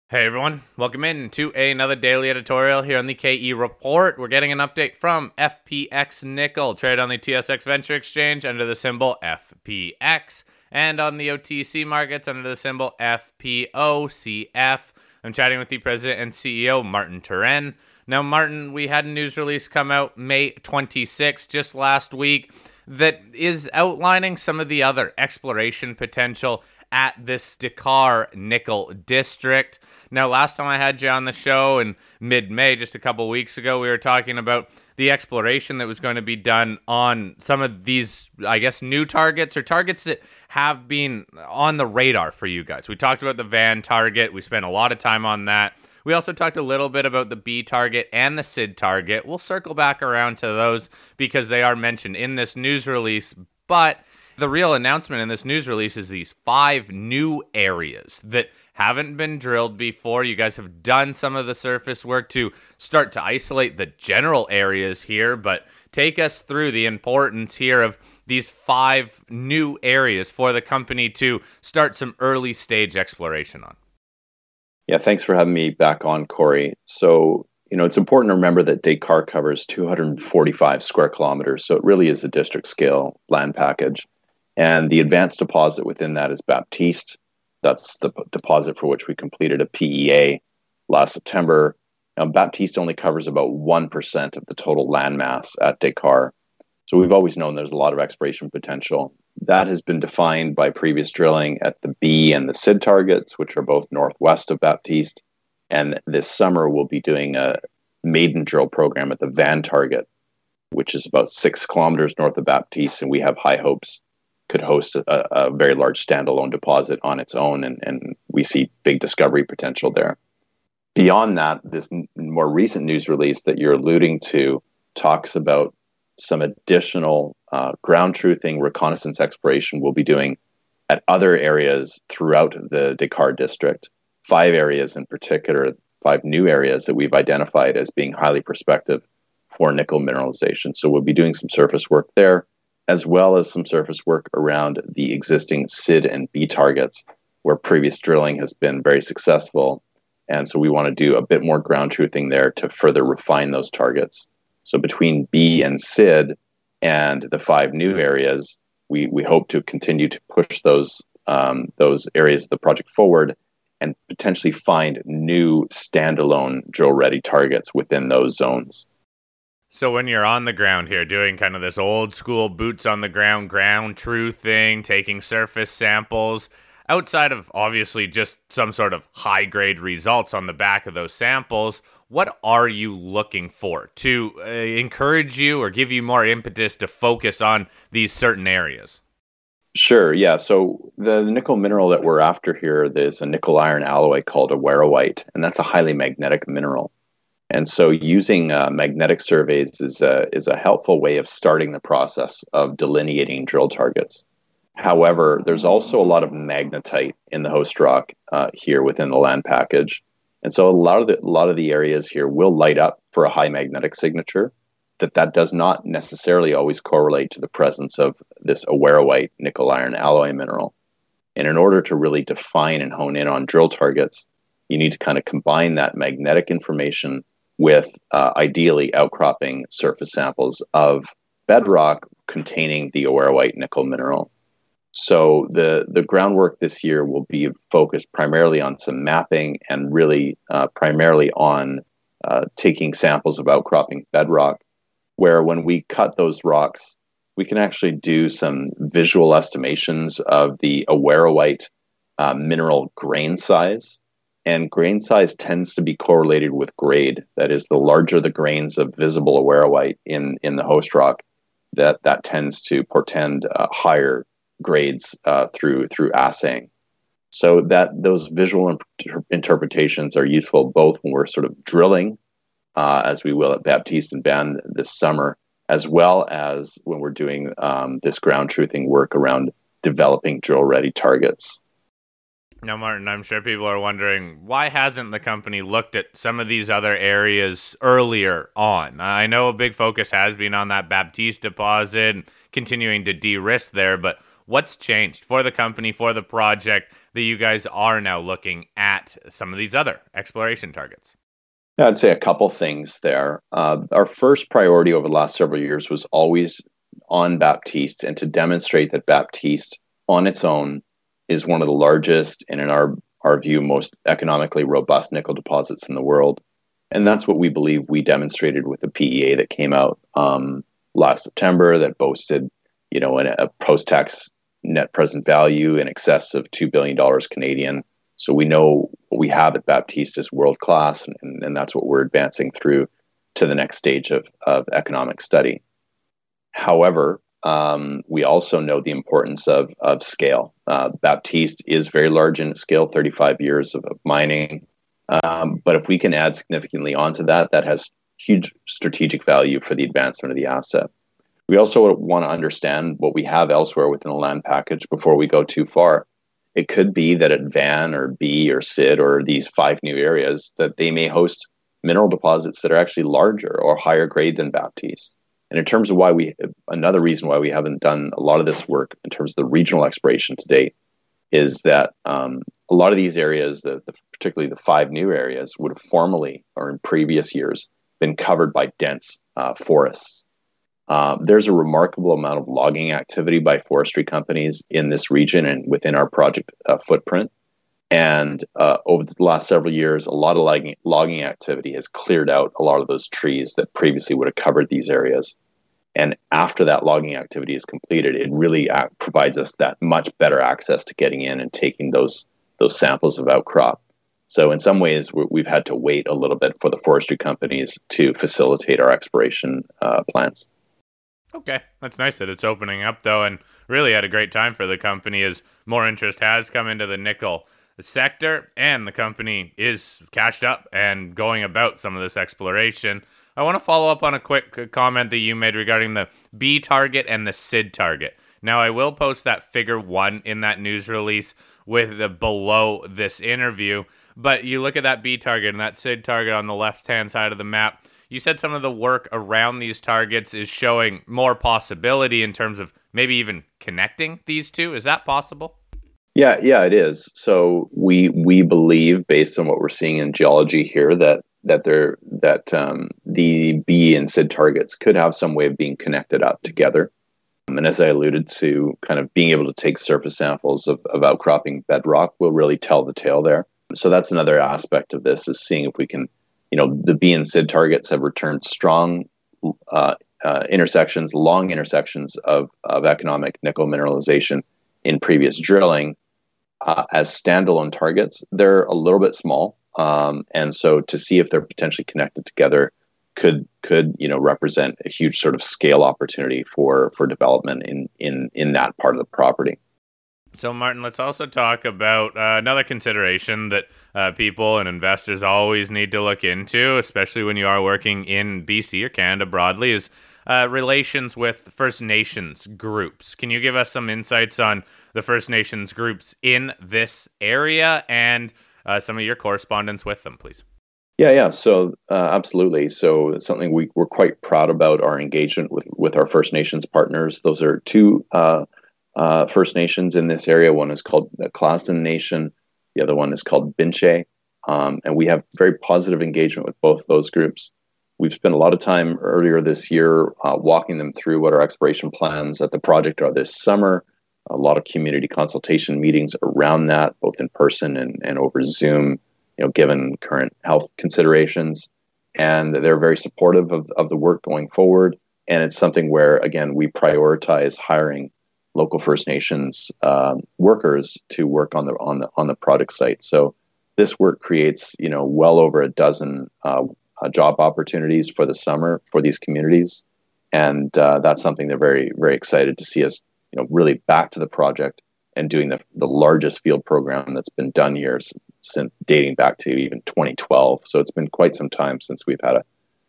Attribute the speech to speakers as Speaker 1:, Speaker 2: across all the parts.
Speaker 1: Hey everyone, welcome in to another daily editorial here on the KE Report. We're getting an update from FPX Nickel, traded on the TSX Venture Exchange under the symbol FPX, and on the OTC markets under the symbol FPOCF. I'm chatting with the president and CEO, Martin Turenne. Now, Martin, we had a news release come out May 26th, just last week, that is outlining some of the other exploration potential at this Dakar nickel district. Now, last time I had you on the show in mid-May, just a couple weeks ago, we were talking about the exploration that was going to be done on some of these, I guess, new targets or targets that have been on the radar for you guys. We talked about the Van target. We spent a lot of time on that. We also talked a little bit about the B target and the SID target. We'll circle back around to those because they are mentioned in this news release, but the real announcement in this news release is these 5 new areas that haven't been drilled before. You guys have done some of the surface work to start to isolate the general areas here, but take us through the importance here of these 5 new areas for the company to start some early stage exploration on.
Speaker 2: Yeah, thanks for having me back on, Corey. So, it's important to remember that Dakar covers 245 square kilometers, so it really is a district scale land package. And the advanced deposit within that is Baptiste. That's the deposit for which we completed a PEA last September. Baptiste only covers about 1% of the total landmass at Dakar. So we've always known there's a lot of exploration potential. That has been defined by previous drilling at the B and the SID targets, which are both northwest of Baptiste. And this summer, we'll be doing a maiden drill program at the Van target, which is about 6 kilometers north of Baptiste. And we have high hopes could host a very large standalone deposit on its own, and we see big discovery potential there. Beyond that, this more recent news release that you're alluding to talks about some additional ground truthing reconnaissance exploration we'll be doing at other areas throughout the Dakar district. 5 areas in particular, 5 new areas that we've identified as being highly prospective for nickel mineralization. So we'll be doing some surface work there, as well as some surface work around the existing SID and B targets, where previous drilling has been very successful. And so we want to do a bit more ground truthing there to further refine those targets. So between B and SID and the 5 new areas, we hope to continue to push those areas of the project forward and potentially find new standalone drill-ready targets within those zones.
Speaker 1: So when you're on the ground here doing kind of this old school boots on the ground truthing, taking surface samples, outside of obviously just some sort of high grade results on the back of those samples, what are you looking for to encourage you or give you more impetus to focus on these certain areas?
Speaker 2: Sure, yeah. So the nickel mineral that we're after here, there's a nickel iron alloy called awarenite, and that's a highly magnetic mineral. And so using magnetic surveys is a helpful way of starting the process of delineating drill targets. However, there's also a lot of magnetite in the host rock here within the land package. And so a lot of the areas here will light up for a high magnetic signature. That does not necessarily always correlate to the presence of this awarenite nickel iron alloy mineral. And in order to really define and hone in on drill targets, you need to kind of combine that magnetic information with ideally outcropping surface samples of bedrock containing the awarenite nickel mineral. So the groundwork this year will be focused primarily on some mapping and really primarily on taking samples of outcropping bedrock, where when we cut those rocks, we can actually do some visual estimations of the awarenite mineral grain size. And grain size tends to be correlated with grade. That is, the larger the grains of visible awarenite in the host rock, that tends to portend higher grades through assaying. So that those visual interpretations are useful both when we're sort of drilling, as we will at Baptiste and Van this summer, as well as when we're doing this ground truthing work around developing drill-ready targets.
Speaker 1: Now, Martin, I'm sure people are wondering, why hasn't the company looked at some of these other areas earlier on? I know a big focus has been on that Baptiste deposit and continuing to de-risk there, but what's changed for the company, for the project, that you guys are now looking at some of these other exploration targets?
Speaker 2: Yeah, I'd say a couple things there. Our first priority over the last several years was always on Baptiste and to demonstrate that Baptiste on its own is one of the largest and, in our view, most economically robust nickel deposits in the world. And that's what we believe we demonstrated with the PEA that came out last September that boasted, a post-tax net present value in excess of $2 billion Canadian. So we know what we have at Baptiste is world-class, and that's what we're advancing through to the next stage of economic study. However, we also know the importance of scale. Baptiste is very large in scale, 35 years of mining. But if we can add significantly onto that, that has huge strategic value for the advancement of the asset. We also want to understand what we have elsewhere within the land package before we go too far. It could be that at Van or B or SID or these 5 new areas that they may host mineral deposits that are actually larger or higher grade than Baptiste. And in terms of another reason why we haven't done a lot of this work in terms of the regional exploration to date is that a lot of these areas, particularly the 5 new areas, would have formerly or in previous years been covered by dense forests. There's a remarkable amount of logging activity by forestry companies in this region and within our project footprint. And over the last several years, a lot of logging activity has cleared out a lot of those trees that previously would have covered these areas. And after that logging activity is completed, it really provides us that much better access to getting in and taking those samples of outcrop. So in some ways, we've had to wait a little bit for the forestry companies to facilitate our exploration plans.
Speaker 1: Okay, that's nice that it's opening up, though, and really had a great time for the company as more interest has come into the nickel sector, and the company is cashed up and going about some of this exploration. I want to follow up on a quick comment that you made regarding the B target and the SID target. Now, I will post that figure 1 in that news release with the below this interview, but you look at that B target and that SID target on the left-hand side of the map. You said some of the work around these targets is showing more possibility in terms of maybe even connecting these two. Is that possible?
Speaker 2: Yeah, it is. So we believe, based on what we're seeing in geology here, that the B and SID targets could have some way of being connected up together. And as I alluded to, kind of being able to take surface samples of outcropping bedrock will really tell the tale there. So that's another aspect of this, is seeing if we can, the B and SID targets have returned strong intersections, long intersections of economic nickel mineralization in previous drilling. As standalone targets, they're a little bit small, and so to see if they're potentially connected together could represent a huge sort of scale opportunity for development in that part of the property.
Speaker 1: So, Martin, let's also talk about another consideration that people and investors always need to look into, especially when you are working in BC or Canada broadly, is relations with First Nations groups. Can you give us some insights on the First Nations groups in this area and some of your correspondence with them, please?
Speaker 2: Yeah. So absolutely. So it's something we're quite proud about, our engagement with our First Nations partners. Those are 2 First Nations in this area. One is called the Claston Nation. The other one is called Binche. And we have very positive engagement with both those groups. We've spent a lot of time earlier this year walking them through what our exploration plans at the project are this summer. A lot of community consultation meetings around that, both in person and over Zoom, given current health considerations. And they're very supportive of the work going forward. And it's something where, again, we prioritize hiring local First Nations workers to work on the project site. So this work creates, well over a dozen job opportunities for the summer for these communities, and that's something they're very, very excited to see us, really back to the project and doing the largest field program that's been done here since dating back to even 2012. So it's been quite some time since we've had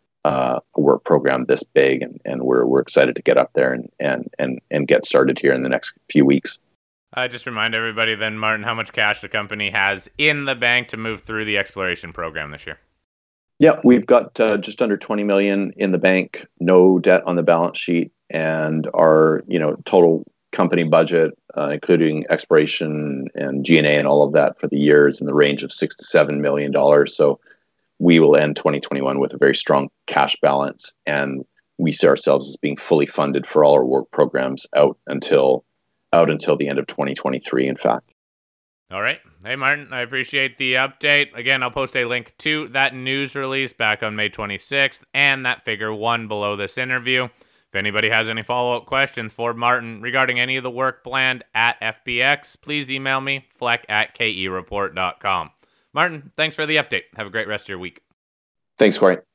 Speaker 2: a work program this big, and we're excited to get up there and get started here in the next few weeks.
Speaker 1: Just remind everybody then, Martin, how much cash the company has in the bank to move through the exploration program this year.
Speaker 2: Yeah, we've got just under 20 million in the bank, no debt on the balance sheet, and our total company budget, including exploration and G&A and all of that for the year, is in the range of $6 to $7 million. So we will end 2021 with a very strong cash balance, and we see ourselves as being fully funded for all our work programs out until the end of 2023, in fact.
Speaker 1: All right. Hey, Martin, I appreciate the update. Again, I'll post a link to that news release back on May 26th and that figure 1 below this interview. If anybody has any follow-up questions for Martin regarding any of the work planned at FPX, please email me, fleck@kereport.com. Martin, thanks for the update. Have a great rest of your week.
Speaker 2: Thanks, Corey.